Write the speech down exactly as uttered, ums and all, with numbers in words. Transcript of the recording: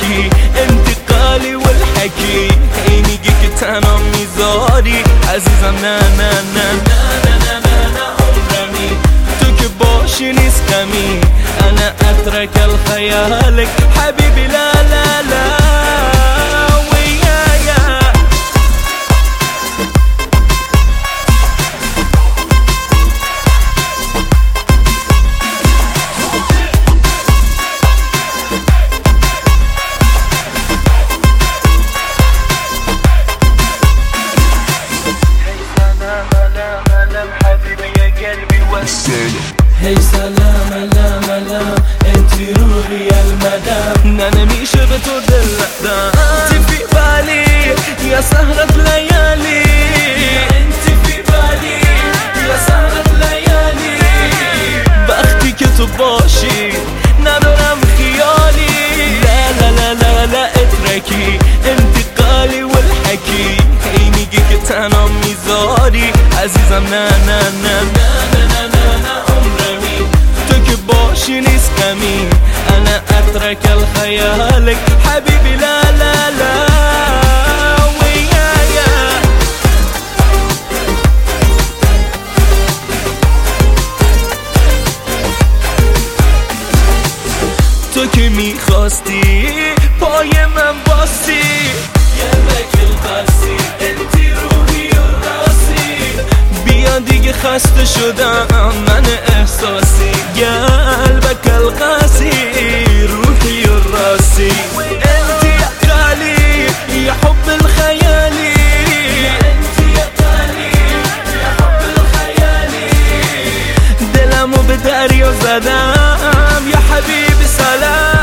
اتركي انتقالي والحكي عينيك تنها میذاری عزیزم نه نه نه نه نه نه نه نه عمرمی تو که باشی نیست غمی انا اترك الخيالك حبيبي لا لا لا هی سلام لام لام انتي روحي المدام انا نمیشه به تو دل ندم انتي في بالي يا سهرة ليالي انتي في بالي يا سهرة ليالي وقتی که تو باشی ندارم خیالی لا لا لا لا لا اتركي انتقالي والحكي هی میگی که تنها میذاری عزیزم نه نه نه نه نه نه نه باشي نیست غمی انا اترك الخيالك حبيبي لا لا لا ويايا تو که میخواستی پای من باسی یه بکل قاسی انتی روحی و راسی بیا دیگه خسته شدم من احساسی قلبك القاسي روحي الراسي انت يا غالي يا حب الخيالي انت يا غالي يا حب الخيالي دلمو بداري وزدام يا حبيبي سلام